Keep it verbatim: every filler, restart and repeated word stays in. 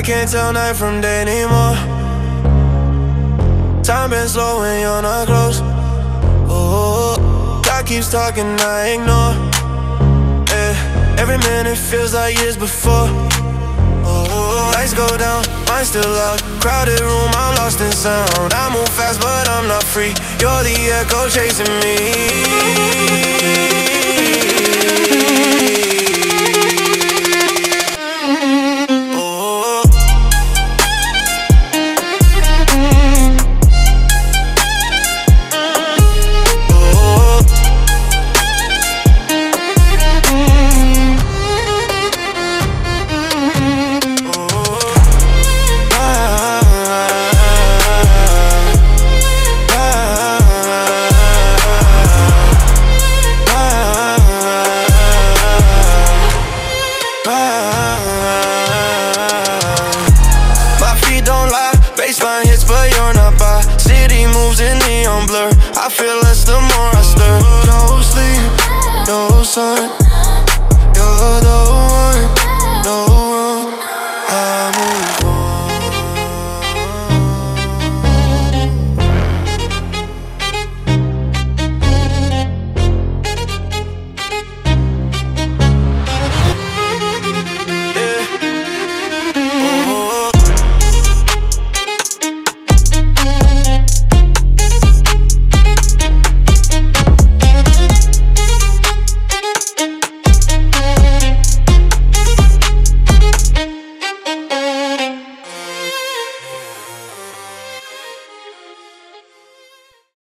I can't tell night from day anymore. Time been slow when you're not close. Oh, God keeps talking, I ignore. Yeah, every minute feels like years before. Oh, lights go down, mine still up. Crowded room, I'm lost in sound. I move fast, but I'm not free. You're the echo chasing me. My feet don't lie, baseline hits but you're not by. City moves in neon blur, I feel less the more I stir. No sleep, no sun, you're the one.